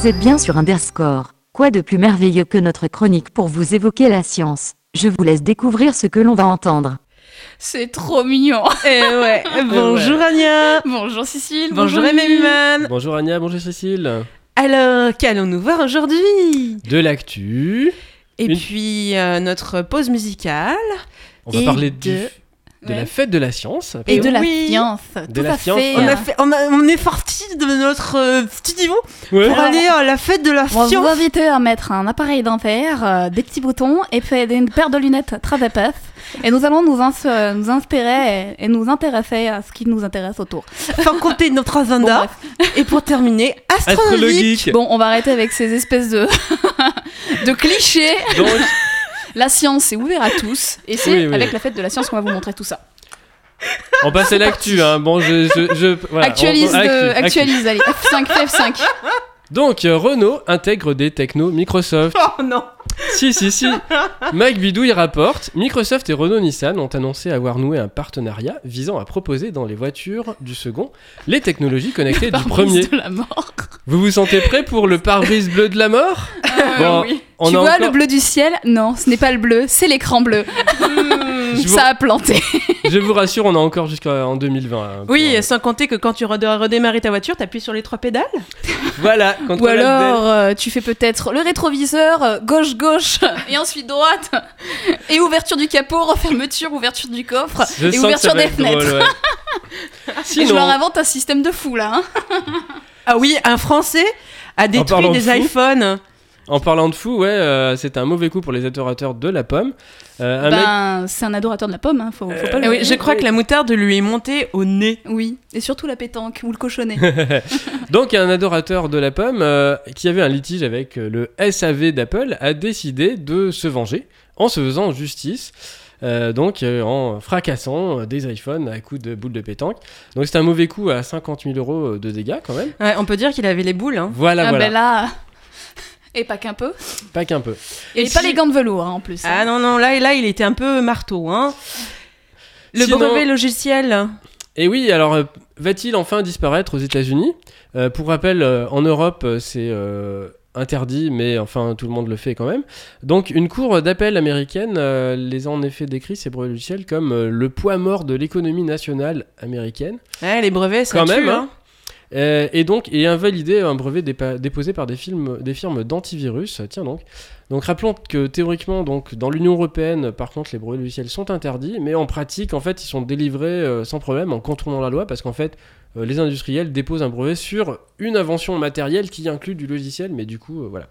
Vous êtes bien sur Underscore. Quoi de plus merveilleux que notre chronique pour vous évoquer la science? Je vous laisse découvrir ce que l'on va entendre. C'est trop mignon. Ouais. Bonjour Anya. Bonjour Cécile. Bonjour Emmanuel. Bonjour Anya, bonjour Cécile. Alors, qu'allons-nous voir aujourd'hui? De l'actu. Et puis notre pause musicale. On va parler de la fête de la science. Et de la oui. science. De Tout la à science. fait. On est sortis de notre studio pour Ouais. aller à la fête de la On va vous science. inviter à mettre un appareil dentaire, des petits boutons et puis une paire de lunettes très épaisses. Et nous allons nous inspirer et nous intéresser à ce qui nous intéresse autour. Sans compter notre agenda. Bon, Et pour terminer, astrologique. Astrologique. Bon, on va arrêter avec ces espèces de de clichés. Donc, La science, c'est ouvert à tous. Et c'est Oui, oui. avec la fête de la science qu'on va vous montrer tout ça. on passe à l'actu. Hein. Bon, voilà, Actualise, actu. actualise, allez. F5, F5. Donc, Renault intègre des technos Microsoft. Oh non. Si. Mike Bidouille rapporte, Microsoft et Renault-Nissan ont annoncé avoir noué un partenariat visant à proposer dans les voitures du second les technologies connectées du premier. Pare-brise de la mort. Vous vous sentez prêt pour le pare-brise bleu de la mort? Bon, Oui. on Tu a vois encore- le bleu du ciel? Non, ce n'est pas le bleu, c'est l'écran bleu. Je vous- Ça a planté. Je vous rassure, on a encore jusqu'en 2020. hein, pour- Oui, sans compter que quand tu dois redémarrer ta voiture, t'appuies sur les 3 pédales. Voilà. contre Ou la belle- alors, tu fais peut-être le rétroviseur, gauche, et ensuite droite, et ouverture du capot, refermeture, ouverture du coffre, Je et sens que ouverture ça va des être fenêtres. drôle, ouais. Et je Sinon, leur invente un système de fou là. Hein. Ah oui, un Français a détruit parlant de des fou. iPhones. en parlant de fou, c'est un mauvais coup pour les adorateurs de la pomme. Un mec- C'est un adorateur de la pomme, hein, faut pas le Ah oui, je crois que la moutarde lui est montée au nez. Oui, et surtout la pétanque ou le cochonnet. Donc, un adorateur de la pomme qui avait un litige avec le SAV d'Apple a décidé de se venger en se faisant justice. En fracassant des iPhones à coups de boules de pétanque. Donc c'est un mauvais coup à 50 000 € de dégâts quand même. Ouais, on peut dire qu'il avait les boules. Hein. Voilà. Ben là. Et pas qu'un peu. Pas qu'un peu. Et pas les gants de velours hein, en plus. Ah non, là, il était un peu marteau. Hein. Le Sinon- brevet logiciel. Et oui, alors va-t-il enfin disparaître aux États-Unis? Pour rappel, en Europe, c'est interdit, mais enfin tout le monde le fait quand même. Donc une cour d'appel américaine les a en effet décrits, ces brevets logiciels, comme le poids mort de l'économie nationale américaine. Ouais, les brevets, ça Quand tue. même, hein. Et invalidé un brevet déposé par des firmes d'antivirus. Tiens donc. Donc rappelons que théoriquement, donc, dans l'Union Européenne, par contre, les brevets logiciels sont interdits, mais en pratique, en fait, ils sont délivrés sans problème en contournant la loi, parce qu'en fait, les industriels déposent un brevet sur une invention matérielle qui inclut du logiciel, mais du coup, voilà.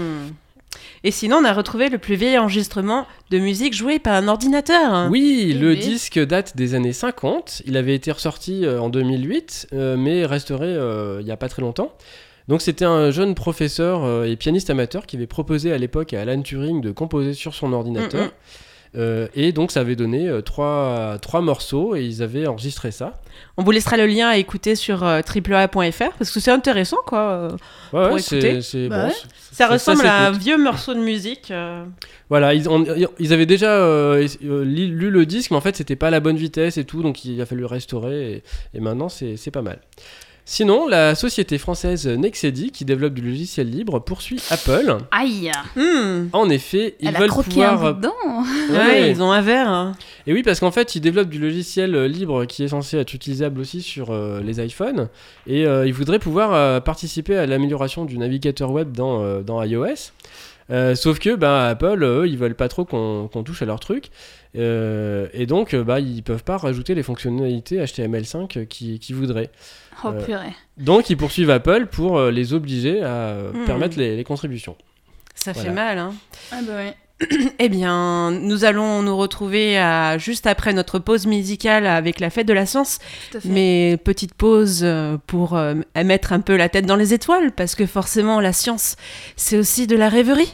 Et sinon, on a retrouvé le plus vieil enregistrement de musique joué par un ordinateur. Oui, Eh le oui. disque date des années 50. Il avait été ressorti en 2008, mais restauré il n'y a pas très longtemps. Donc c'était un jeune professeur et pianiste amateur qui avait proposé à l'époque à Alan Turing de composer sur son ordinateur. Et donc ça avait donné trois morceaux et ils avaient enregistré ça. On vous laissera le lien à écouter sur AAA.fr parce que c'est intéressant, quoi. Ouais, Pour c'est écouter. Bah ouais. Ça ressemble à un s'écoute. vieux morceau de musique. Voilà, ils avaient déjà lu le disque, mais en fait c'était pas à la bonne vitesse et tout, donc il a fallu le restaurer et maintenant c'est pas mal. Sinon, la société française Nexedi, qui développe du logiciel libre, poursuit Apple. Aïe. En effet, ils Elle a veulent croqué un bout pouvoir... dedans. Ouais, ils ont un verre. Hein. Et oui, parce qu'en fait, ils développent du logiciel libre qui est censé être utilisable aussi sur les iPhones. Et ils voudraient pouvoir participer à l'amélioration du navigateur web dans iOS. Sauf que Apple, eux, ils veulent pas trop qu'on touche à leur truc. Et donc, ils peuvent pas rajouter les fonctionnalités HTML5 qu'ils voudraient. Oh purée. Donc, ils poursuivent Apple pour les obliger à permettre les contributions. Ça Voilà. fait mal, hein. Ah bah ouais. Eh bien, nous allons nous retrouver juste après notre pause musicale avec la fête de la science. Tout à fait. Mais petite pause pour mettre un peu la tête dans les étoiles, parce que forcément, la science, c'est aussi de la rêverie.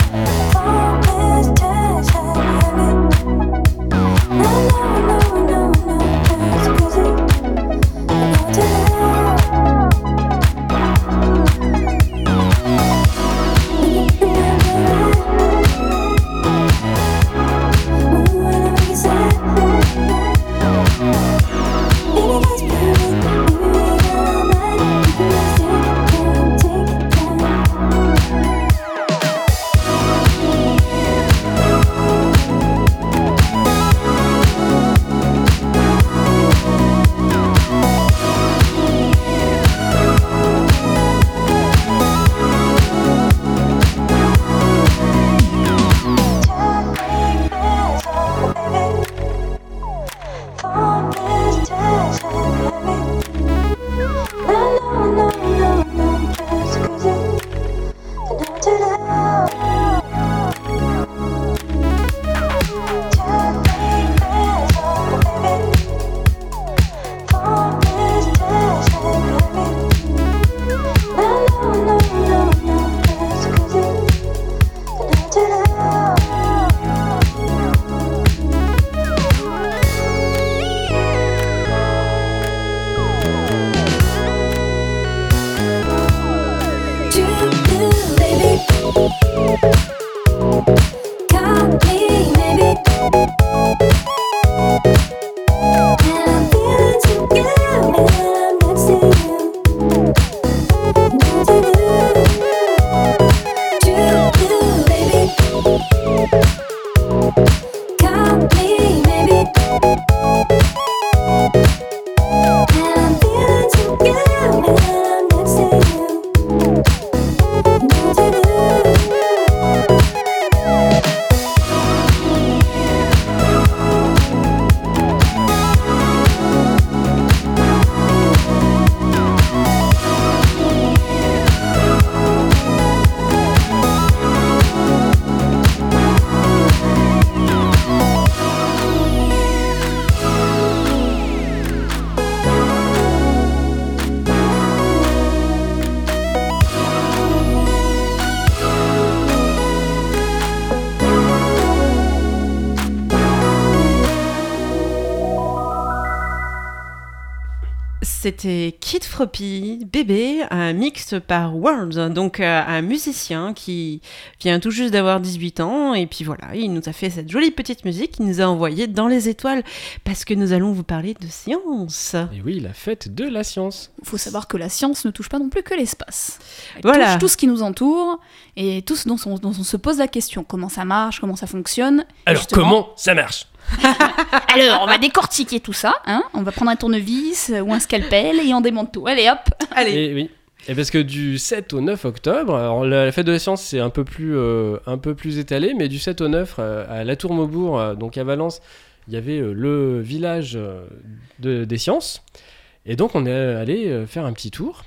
No, no, no, no. C'était Kid Froppy, bébé, un mix par World, donc un musicien qui vient tout juste d'avoir 18 ans, et puis voilà, il nous a fait cette jolie petite musique, il nous a envoyé dans les étoiles, parce que nous allons vous parler de science. Et oui, la fête de la science. Il faut savoir que la science ne touche pas non plus que l'espace. Elle Voilà. touche tout ce qui nous entoure et tout ce dont on se pose la question. Comment ça marche, comment ça fonctionne. Et Alors, justement- comment ça marche? Alors, on va décortiquer tout ça. Hein, on va prendre un tournevis ou un scalpel et on démonte tout. Allez, hop. Allez, Et oui. Et parce que du 7 au 9 octobre, alors la fête de la science c'est un peu plus étalé, mais du 7 au 9 à la Tour Maubourg, donc à Valence, il y avait le village des sciences. Et donc on est allé faire un petit tour.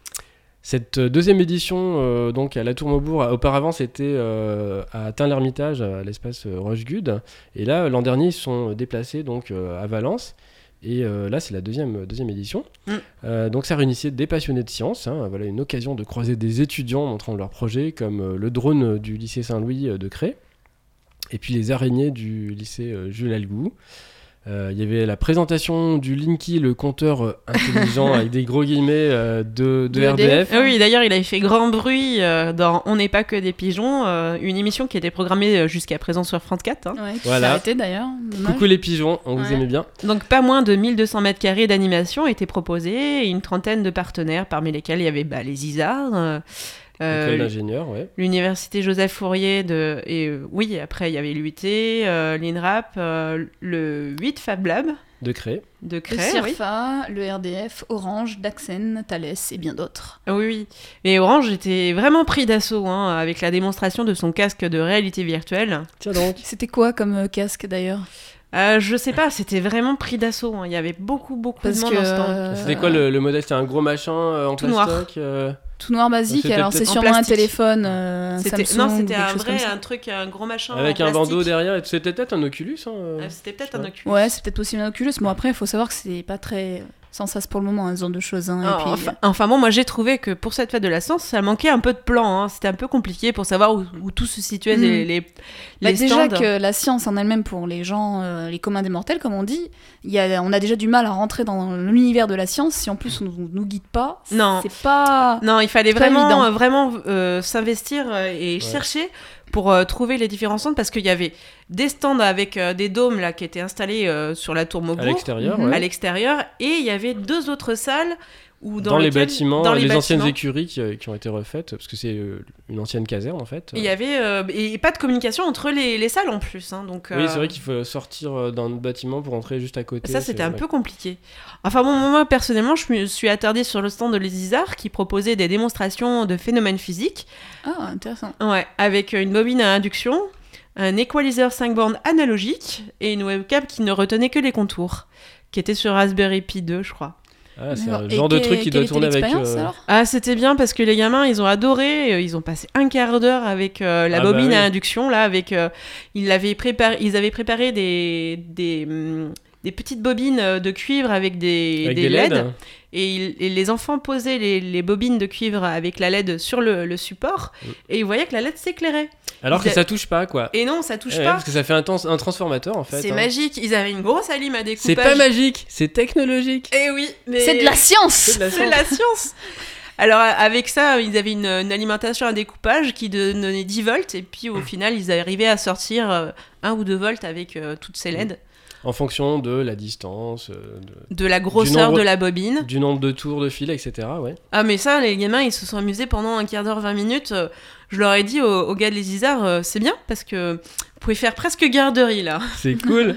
Cette deuxième édition, donc à la Tour Maubourg, auparavant c'était à Tain-l'Hermitage, à l'espace Rochegude. Et là, l'an dernier, ils se sont déplacés donc, à Valence. Et là, c'est la deuxième édition. Donc ça réunissait des passionnés de sciences. Hein, voilà une occasion de croiser des étudiants montrant leurs projets, comme le drone du lycée Saint-Louis de Cré. Et puis les araignées du lycée Jules Algou. Il y avait la présentation du Linky, le compteur intelligent avec des gros guillemets de RDF. Ah oui, d'ailleurs, il avait fait grand bruit dans On n'est pas que des pigeons, une émission qui était programmée jusqu'à présent sur France 4. Hein. Ouais, qui Voilà. s'est arrêté d'ailleurs. Dommage. Coucou les pigeons, on vous Ouais. aimait bien. Donc, pas moins de 1200 mètres carrés d'animation étaient proposés et une trentaine de partenaires, parmi lesquels il y avait les ISAR, École d'ingénieur, ouais. l'université Joseph Fourier, oui, après il y avait l'UT, l'INRAP, le 8 Fab Lab De Cré. de Le Cré. Oui. CIRFA, le RDF, Orange, Daxen, Thales et bien d'autres. Oui, oui. Et Orange était vraiment pris d'assaut hein, avec la démonstration de son casque de réalité virtuelle. Tiens donc. C'était quoi comme casque d'ailleurs? Je sais pas, c'était vraiment pris d'assaut. Hein. Il y avait beaucoup de Parce monde que en stand. C'était quoi le modèle? C'était un gros machin en Tout noir. plastoc tout noir basique, C'était alors peut-être c'est en sûrement un plastique. téléphone, un C'était Samsung, c'était ou quelque un chose comme vrai ça. un gros machin avec en un bandeau plastique. derrière. Et c'était peut-être un Oculus. Hein, C'était peut-être je sais un pas. Oculus. Ouais, c'est peut-être possible un Oculus. Bon, après, il faut savoir que c'est pas très sans sas pour le moment, un ce genre de choses. Hein, et puis, Enfin bon, moi j'ai trouvé que pour cette fête de la science, ça manquait un peu de plan. Hein. C'était un peu compliqué pour savoir où tout se situait, les déjà stands. que la science en elle-même, pour les gens, les communs des mortels, comme on dit, on a déjà du mal à rentrer dans l'univers de la science. Si en plus on nous guide pas, Non. c'est pas. Non, il fallait pas évident. vraiment s'investir et chercher pour trouver les différents stands parce qu'il y avait des stands avec des dômes là qui étaient installés sur la tour Maubourg À l'extérieur, Mhm. ouais. à l'extérieur et il y avait deux autres salles où Dans les lesquelles- bâtiments, dans les anciennes bâtiments, écuries qui ont été refaites, parce que c'est une ancienne caserne en fait. il y avait et pas de communication entre les salles en plus. Hein, donc, Oui, c'est vrai qu'il faut sortir d'un bâtiment pour entrer juste à côté. ça, c'était un ouais. peu compliqué. Enfin, bon, moi, personnellement, je me suis attardée sur le stand de l'ESISAR qui proposait des démonstrations de phénomènes physiques. Ah, intéressant. Ouais, avec une bobine à induction, un equalizer 5 bornes analogique et une webcam qui ne retenait que les contours, qui était sur Raspberry Pi 2, je crois. Ah, c'est D'accord. un Et genre de quelle- truc qui quelle doit était tourner avec. l'expérience, alors Ah, c'était bien parce que les gamins, ils ont adoré. Ils ont passé un quart d'heure avec la Ah, bah bobine oui. à induction, là, avec. Ils avaient préparé des petites bobines de cuivre avec des LED. Et les enfants posaient les bobines de cuivre avec la LED sur le support. Et ils voyaient que la LED s'éclairait. Alors que Ils a- ça touche pas, quoi. Et non, ça touche Ouais, pas. parce que ça fait un transformateur en fait. C'est hein. magique. Ils avaient une grosse allime à découpage. C'est pas magique, c'est technologique. Eh oui, mais C'est de la science. C'est de la c'est de la science. Alors avec ça, ils avaient une alimentation à découpage qui donnait 10 volts et puis au final, ils arrivaient à sortir 1 ou 2 volts avec toutes ces LED. En fonction de la distance, De la grosseur nombre- de la bobine. du nombre de tours de fil, etc. Ouais. Ah mais ça, les gamins, ils se sont amusés pendant un quart d'heure, 20 minutes. Je leur ai dit aux gars de les Isards, c'est bien parce que vous pouvez faire presque garderie là. C'est cool.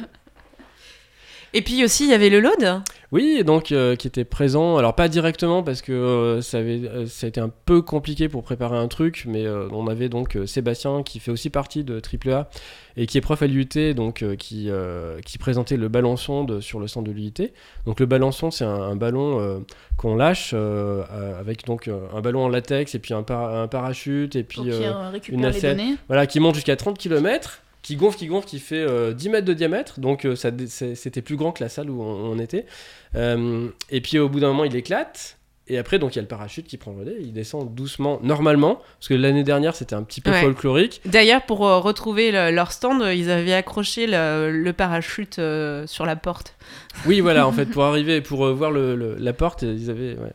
Et puis aussi, il y avait le load. Oui, et donc qui était présent, alors pas directement parce que ça a été un peu compliqué pour préparer un truc, mais on avait donc Sébastien qui fait aussi partie de AAA et qui est prof à l'UT, donc qui présentait le ballon sonde sur le stand de l'UT. Donc le ballon sonde, c'est un ballon qu'on lâche avec donc un ballon en latex et puis un parachute et puis Pour qu'ils récupèrent les nacelle. données. voilà, qui monte jusqu'à 30 km. Qui gonfle, qui fait 10 mètres de diamètre, donc c'était plus grand que la salle où on était. Et puis au bout d'un moment, il éclate, Et après, donc, il y a le parachute qui prend le relais, il descend doucement, normalement, parce que l'année dernière, c'était un petit peu folklorique. D'ailleurs, pour retrouver leur stand, ils avaient accroché le parachute sur la porte. Oui, voilà, en fait, pour arriver, pour voir la porte, ils avaient... Ouais.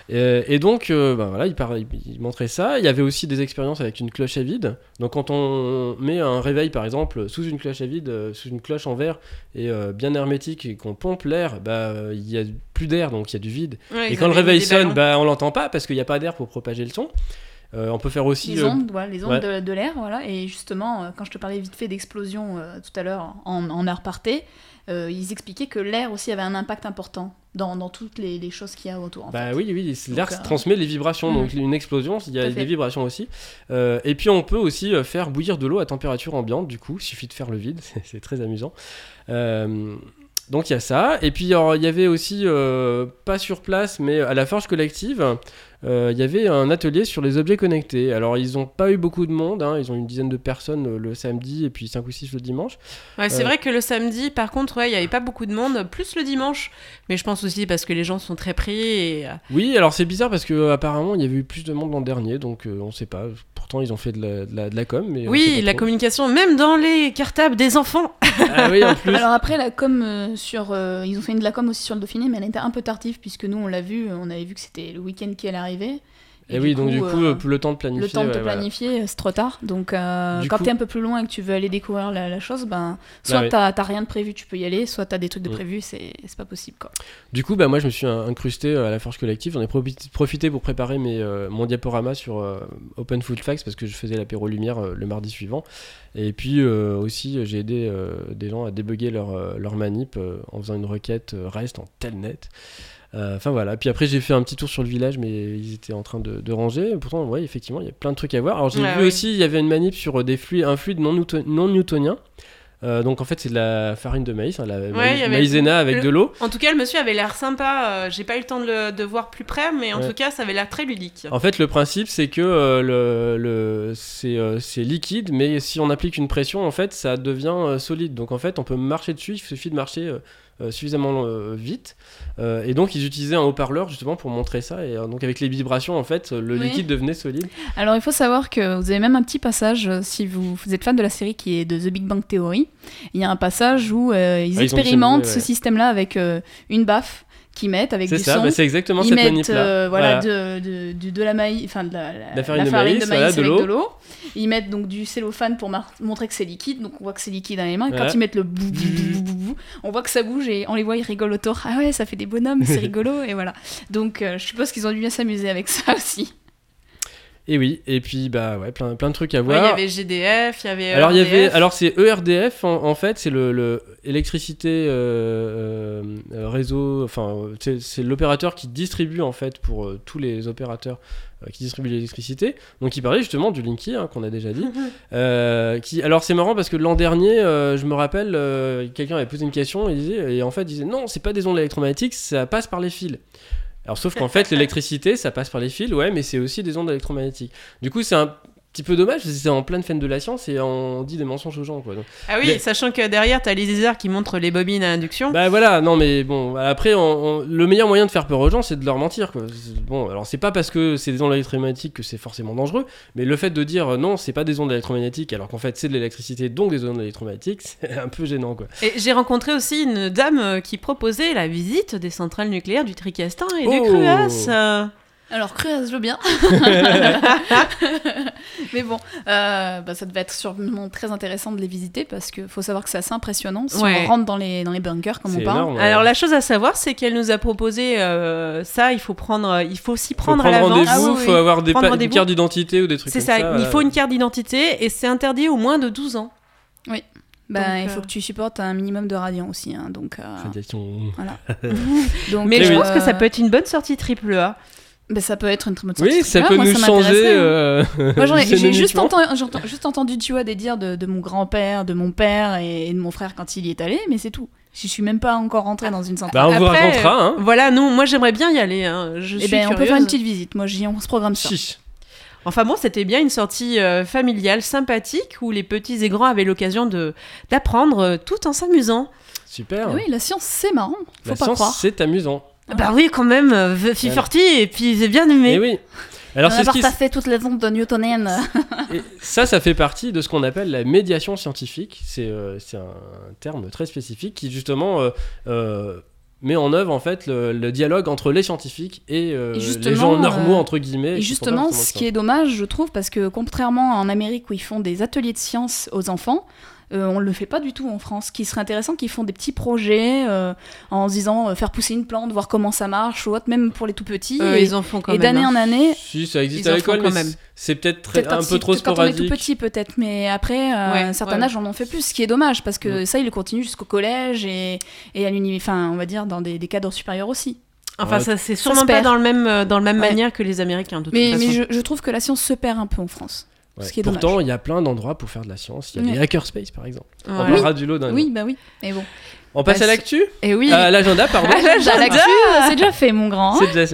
Et donc, voilà, il montrait ça. Il y avait aussi des expériences avec une cloche à vide. Donc, quand on met un réveil, par exemple, sous une cloche à vide, sous une cloche en verre, et bien hermétique, et qu'on pompe l'air, il y a plus d'air, donc il y a du vide. Ouais, et quand le réveil sonne, on l'entend pas, parce qu'il n'y a pas d'air pour propager le son. On peut faire aussi... Les ondes, de l'air, voilà. Et justement, quand je te parlais vite fait d'explosion tout à l'heure en art parté, ils expliquaient que l'air aussi avait un impact important dans toutes les choses qu'il y a autour. Oui, l'air transmet les vibrations, donc une explosion, il y a des vibrations aussi. Et puis on peut aussi faire bouillir de l'eau à température ambiante, du coup, il suffit de faire le vide, c'est très amusant. Donc il y a ça, et puis il y avait aussi, pas sur place, mais à la Forge Collective, il y avait un atelier sur les objets connectés. Alors ils n'ont pas eu beaucoup de monde, ils ont eu une dizaine de personnes le samedi et puis 5 ou 6 le dimanche. Ouais, c'est vrai que le samedi, par contre, il n'y avait pas beaucoup de monde, plus le dimanche, mais je pense aussi parce que les gens sont très pris. Oui, alors c'est bizarre parce qu'apparemment il y avait eu plus de monde l'an dernier, donc on ne sait pas. Pourtant ils ont fait de la com. Mais oui, la communication, même dans les cartables des enfants. Ah oui, en plus. Alors après la com ils ont fait de la com aussi sur le Dauphiné, mais elle était un peu tardive puisque nous on avait vu que c'était le week-end qui allait arriver. Et oui, donc du coup, le temps de planifier. Le temps de planifier, c'est trop tard. Donc, quand t'es un peu plus loin et que tu veux aller découvrir la chose, soit t'as rien de prévu, tu peux y aller, soit t'as des trucs de prévu, c'est pas possible, quoi. Du coup, moi, je me suis incrusté à la Forge Collective. J'en ai profité pour préparer mon diaporama sur Open Full Facts parce que je faisais l'apéro lumière le mardi suivant. Et puis aussi, j'ai aidé des gens à débugger leur manip en faisant une requête REST en telnet. Enfin voilà, puis après j'ai fait un petit tour sur le village, mais ils étaient en train de ranger. Pourtant, ouais, effectivement, il y a plein de trucs à voir. Alors j'ai vu aussi, il y avait une manip sur un fluide non newtonien. Donc en fait c'est de la farine de maïs, maïzena avec de l'eau. En tout cas le monsieur avait l'air sympa, j'ai pas eu le temps de voir plus près, mais en tout cas ça avait l'air très ludique. En fait le principe c'est que c'est liquide, mais si on applique une pression en fait ça devient solide. Donc en fait on peut marcher dessus, il suffit de marcher suffisamment vite, et donc ils utilisaient un haut-parleur justement pour montrer ça, et donc avec les vibrations en fait le liquide devenait solide. Alors il faut savoir que vous avez même un petit passage, si vous êtes fan de la série qui est de The Big Bang Theory, il y a un passage où ils expérimentent ce système-là avec une baffe qu'ils mettent avec du son. C'est exactement cette manip-là. De la farine de maïs avec de l'eau. Ils mettent donc du cellophane pour montrer que c'est liquide, donc on voit que c'est liquide dans les mains. Et quand ils mettent le bou, on voit que ça bouge et on les voit, ils rigolent autour. Ah ouais, ça fait des bonhommes, c'est rigolo, et voilà. Donc je suppose qu'ils ont dû bien s'amuser avec ça aussi. Et oui, et puis plein de trucs à voir. Il y avait GDF, il y avait alors c'est ERDF en fait, c'est le électricité réseau, enfin c'est l'opérateur qui distribue en fait pour tous les opérateurs qui distribuent l'électricité. Donc il parlait justement du Linky qu'on a déjà dit. Alors c'est marrant parce que l'an dernier, je me rappelle, quelqu'un avait posé une question et en fait il disait non, c'est pas des ondes électromagnétiques, ça passe par les fils. Alors sauf qu'en fait l'électricité ça passe par les fils, mais c'est aussi des ondes électromagnétiques. Du coup c'est un petit peu dommage parce que c'est en pleine fête de la science et on dit des mensonges aux gens, quoi. Donc, ah oui, sachant que derrière t'as les lasers qui montrent les bobines à induction. Voilà, non mais bon, après le meilleur moyen de faire peur aux gens c'est de leur mentir, quoi. Bon, alors c'est pas parce que c'est des ondes électromagnétiques que c'est forcément dangereux, mais le fait de dire non c'est pas des ondes électromagnétiques alors qu'en fait c'est de l'électricité donc des ondes électromagnétiques, c'est un peu gênant, quoi. Et j'ai rencontré aussi une dame qui proposait la visite des centrales nucléaires du Tricastin et du Cruas. Alors Cruas, je veux bien. Mais bon, ça devait être sûrement très intéressant de les visiter parce qu'il faut savoir que c'est assez impressionnant si on rentre dans les bunkers comme on parle. Énorme, Alors la chose à savoir c'est qu'elle nous a proposé ça, il faut s'y prendre à l'avance. Il faut avoir des cartes d'identité ou des trucs comme ça. C'est ça, il faut une carte d'identité et c'est interdit aux moins de 12 ans. Oui. Il faut que tu supportes un minimum de radians aussi, donc. Voilà. Donc, mais je pense que ça peut être une bonne sortie AAA. Ça peut être une très bonne sortie. Oui, ça peut nous changer. Moi, j'ai juste entendu, tu vois, des dires de mon grand-père, de mon père et de mon frère quand il y est allé, mais c'est tout. Je suis même pas encore rentrée dans une centrale. On vous racontera. Voilà, moi j'aimerais bien y aller. Je suis curieuse. On peut faire une petite visite. Moi, on se programme ça. Enfin bon, c'était bien une sortie familiale, sympathique, où les petits et grands avaient l'occasion d'apprendre tout en s'amusant. Super. Oui, la science, c'est marrant. Faut pas croire. C'est amusant. Bah oui, quand même, F40, et puis j'ai bien aimé. Et oui. Alors, on a partagé toutes les ondes newtoniennes. Et ça fait partie de ce qu'on appelle la médiation scientifique. C'est un terme très spécifique qui, justement, met en œuvre, en fait, le dialogue entre les scientifiques et les gens normaux, entre guillemets. Et justement, ce qui est dommage, je trouve, parce que contrairement en Amérique où ils font des ateliers de sciences aux enfants, on le fait pas du tout en France. Ce qui serait intéressant, qu'ils font des petits projets en se disant faire pousser une plante, voir comment ça marche, ou autre, même pour les tout petits. Ils en font quand même. Et d'année en année. Si, ça existe à l'école, mais c'est peut-être un peu trop sporadique. Quand on est tout petit, peut-être, mais après, un certain âge, on en fait plus. Ce qui est dommage, parce que ça, il le continue jusqu'au collège et à l'université, enfin, on va dire dans des cadres supérieurs aussi. Enfin, ça c'est sûrement pas dans le même manière que les Américains, de toute façon. Mais je trouve que la science se perd un peu en France. Ouais. Ce qui est Pourtant, dommage. il y a plein d'endroits pour faire de la science. Il y a les hackerspace, par exemple. Ouais. On parlera du lot d'un Oui, bah oui. Mais bon. On passe à l'actu ? Et oui. L'agenda, pardon. L'actu, c'est déjà fait, mon grand. C'est déjà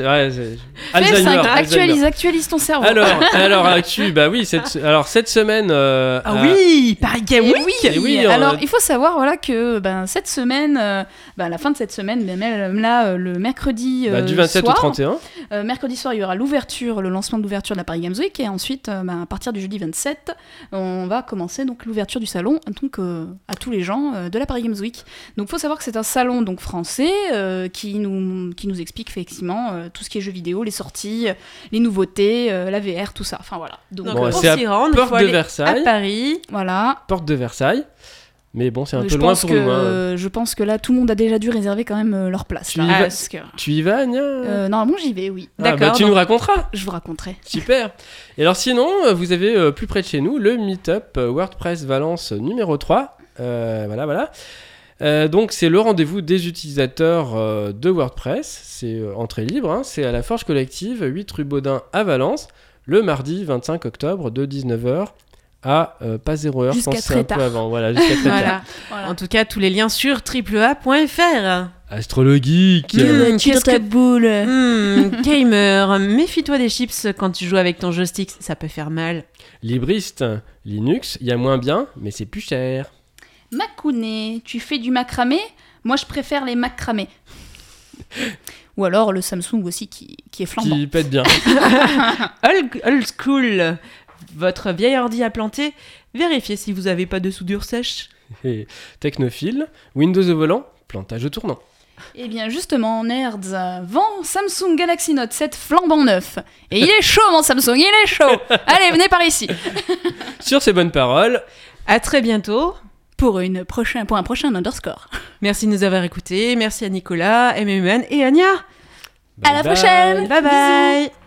Alzheimer. Actualise ton cerveau. Alors actu, bah oui. Cette semaine. Paris Game Week. Oui. Alors, il faut savoir, voilà, que cette semaine, à la fin de cette semaine, même là, le mercredi du 27 soir, au 31. Mercredi soir, il y aura le lancement de l'ouverture de la Paris Games Week, et ensuite, à partir du jeudi 27, on va commencer donc l'ouverture du salon, donc à tous les gens de la Paris Games Week. Donc, il faut savoir que c'est un salon donc français qui nous explique effectivement tout ce qui est jeux vidéo, les sorties, les nouveautés, la VR, tout ça. Enfin voilà. Donc pour s'y rendre, il faut aller à Paris. Voilà. Porte de Versailles. Mais bon, c'est un peu loin pour nous. Je pense que là, tout le monde a déjà dû réserver quand même leur place. Tu y vas, Anya ? Normalement, j'y vais, oui. D'accord. Tu nous raconteras. Je vous raconterai. Super. Et alors sinon, vous avez plus près de chez nous le Meetup WordPress Valence numéro 3. Voilà. Donc c'est le rendez-vous des utilisateurs de WordPress. C'est entrée libre. C'est à la Forge Collective, 8 rue Baudin à Valence, le mardi 25 octobre de 19h. Pas 0 heure, je pense que c'est un peu avant. Voilà, jusqu'à très tard. Voilà. En tout cas, tous les liens sur www.fr. Astrologique. Tire ta boule. Gamer, méfie-toi des chips quand tu joues avec ton joystick, ça peut faire mal. Libriste, Linux, il y a moins bien, mais c'est plus cher. Macounet, tu fais du macramé ? Moi, je préfère les macramés. Ou alors le Samsung aussi qui est flambant. Qui pète bien. Old school. Votre vieil ordi a planté, vérifiez si vous n'avez pas de soudure sèche. Et technophile, Windows au volant, plantage au tournant. Eh bien justement, Nerds vend Samsung Galaxy Note 7 flambant neuf. Et il est chaud mon Samsung, il est chaud. Allez, venez par ici. Sur ces bonnes paroles, à très bientôt. Pour un prochain underscore. Merci de nous avoir écoutés, merci à Nicolas, MMN et Anya. À la prochaine. Bye bye.